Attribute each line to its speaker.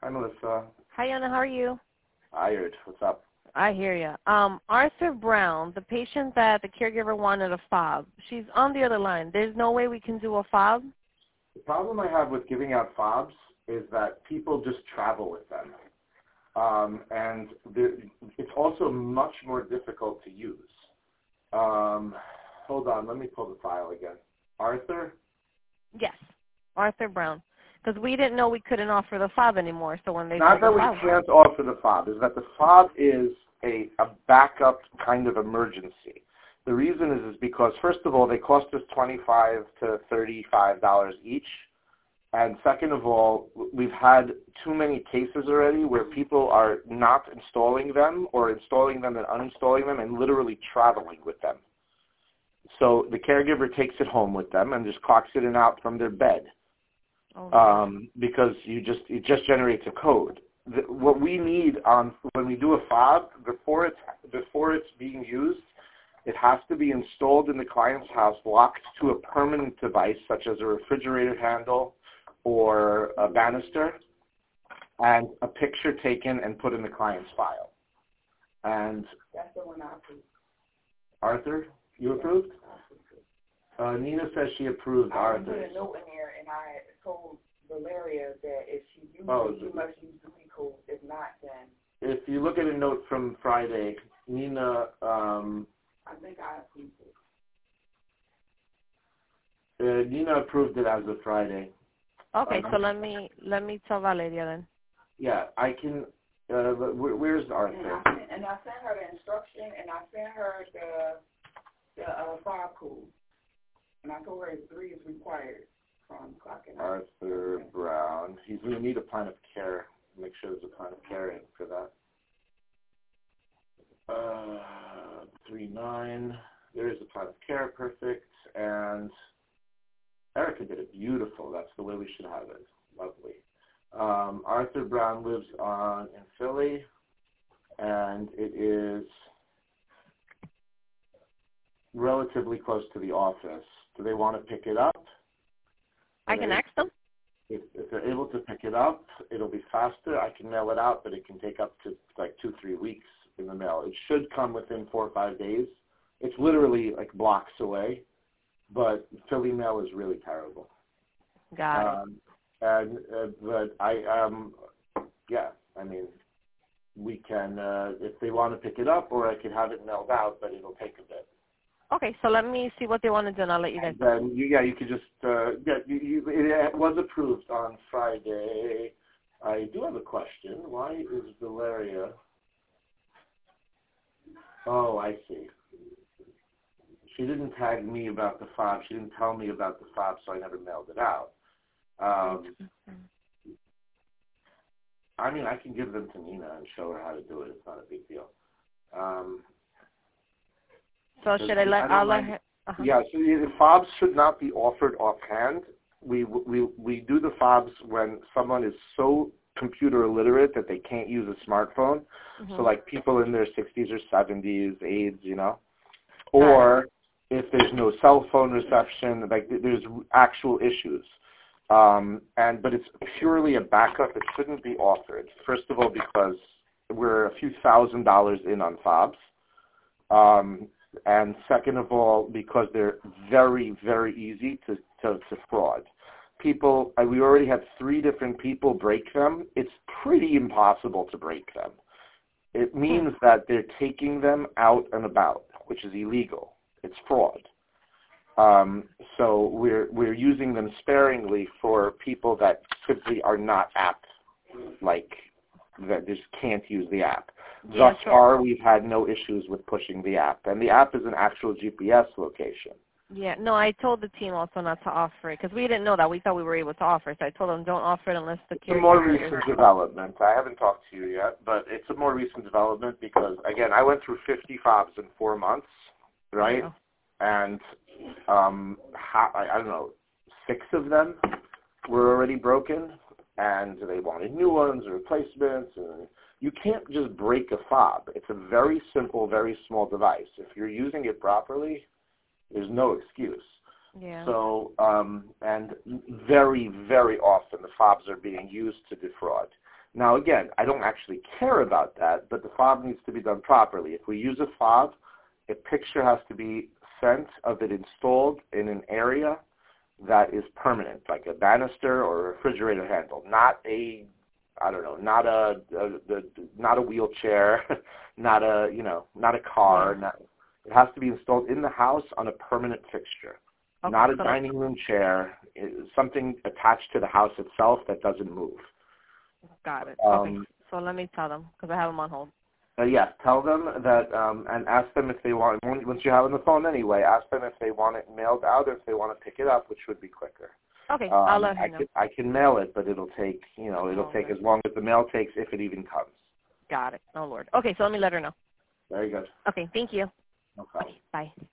Speaker 1: Hi, Melissa.
Speaker 2: Hi, Anna. How are you?
Speaker 1: Tired. What's up?
Speaker 2: I hear you. Arthur Brown, the patient that the caregiver wanted a fob, she's on the other line. There's no way we can do a fob?
Speaker 1: The problem I have with giving out fobs is that people just travel with them. And it's also much more difficult to use. Hold on. Let me pull the file again. Arthur?
Speaker 2: Yes, Arthur Brown. Because we didn't know we couldn't offer the fob anymore. So when they
Speaker 1: Not
Speaker 2: said
Speaker 1: that
Speaker 2: the
Speaker 1: we
Speaker 2: fob,
Speaker 1: can't offer the fob, is that the fob is a backup kind of emergency. The reason is because, first of all, they cost us $25 to $35 each. And second of all, we've had too many cases already where people are not installing them or installing them and uninstalling them and literally traveling with them. So the caregiver takes it home with them and just clocks it in out from their bed. Because it just generates a code. What we need when we do a fob, before it's being used, it has to be installed in the client's house, locked to a permanent device such as a refrigerator handle or a banister, and a picture taken and put in the client's file. And
Speaker 3: that's the one I approved.
Speaker 1: Arthur, you approved? Nina says she approved Arthur.
Speaker 3: I put a note in there, and I told Valeria that if she uses she must use the code. If not, then...
Speaker 1: If you look at a note from Friday, Nina...
Speaker 3: I think I approved it.
Speaker 1: Nina approved it as of Friday.
Speaker 2: Okay, so let me tell Valeria then.
Speaker 1: Yeah, I can... where's Arthur?
Speaker 3: And I sent her the instruction, and I sent her the file code. And I told her 3 is required from clocking out.
Speaker 1: Arthur Brown. He's going to need a plan of care. Make sure there's a plan of care in for that. 3-9. There is a plan of care. Perfect. And Erica did it beautiful. That's the way we should have it. Lovely. Arthur Brown lives in Philly, and it is relatively close to the office. Do they want to pick it up?
Speaker 2: I can ask them.
Speaker 1: If they're able to pick it up, it'll be faster. I can mail it out, but it can take up to like 2-3 weeks in the mail. It should come within 4 or 5 days. It's literally like blocks away, but Philly mail is really terrible.
Speaker 2: Got it.
Speaker 1: But I mean, we can, if they want to pick it up, or I could have it mailed out, but it'll take a bit.
Speaker 2: Okay, so let me see what they want to do, and I'll let you guys know.
Speaker 1: Then, you could just, it was approved on Friday. I do have a question. Why is Valeria? Oh, I see. She didn't tag me about the fob. She didn't tell me about the fob, so I never mailed it out. I mean, I can give them to Nina and show her how to do it. It's not a big deal.
Speaker 2: So should I'll let her... Uh-huh.
Speaker 1: Yeah, so the fobs should not be offered offhand. We do the fobs when someone is so computer illiterate that they can't use a smartphone. Mm-hmm. So like people in their 60s or 70s, AIDS, or if there's no cell phone reception, like there's actual issues. But it's purely a backup. It shouldn't be offered. First of all, because we're a few $1,000s in on fobs. And second of all, because they're very, very easy to fraud. People, we already had 3 different people break them. It's pretty impossible to break them. It means that they're taking them out and about, which is illegal. It's fraud. So we're using them sparingly for people that simply are not app, like that just can't use the app.
Speaker 2: Yeah,
Speaker 1: Thus far, we've had no issues with pushing the app, and the app is an actual GPS location.
Speaker 2: Yeah, no, I told the team also not to offer it because we didn't know that. We thought we were able to offer it, so I told them don't offer it unless the
Speaker 1: It's a more recent development. I haven't talked to you yet, but it's a more recent development because, again, I went through 50 fobs in 4 months, right?
Speaker 2: Yeah.
Speaker 1: And I don't know, 6 of them were already broken, and they wanted new ones or replacements. And you can't just break a fob. It's a very simple, very small device. If you're using it properly, there's no excuse.
Speaker 2: Yeah.
Speaker 1: So, and very, very often the fobs are being used to defraud. Now, again, I don't actually care about that, but the fob needs to be done properly. If we use a fob, a picture has to be sent of it installed in an area that is permanent, like a banister or a refrigerator handle, not a, I don't know, not a wheelchair, not a car.
Speaker 2: Yeah.
Speaker 1: It has to be installed in the house on a permanent fixture,
Speaker 2: Okay,
Speaker 1: not a dining room chair, something attached to the house itself that doesn't move.
Speaker 2: Got it. Okay, so let me tell them because I have them on hold.
Speaker 1: Yes, tell them that, and ask them if they want, once you have it on the phone anyway, ask them if they want it mailed out or if they want to pick it up, which would be quicker.
Speaker 2: Okay, I'll let her know.
Speaker 1: I can mail it, but it'll take, it'll take as long as the mail takes if it even comes.
Speaker 2: Got it. Oh, Lord. Okay, so let me let her know.
Speaker 1: Very good.
Speaker 2: Okay, thank you.
Speaker 1: No problem.
Speaker 2: Okay, bye.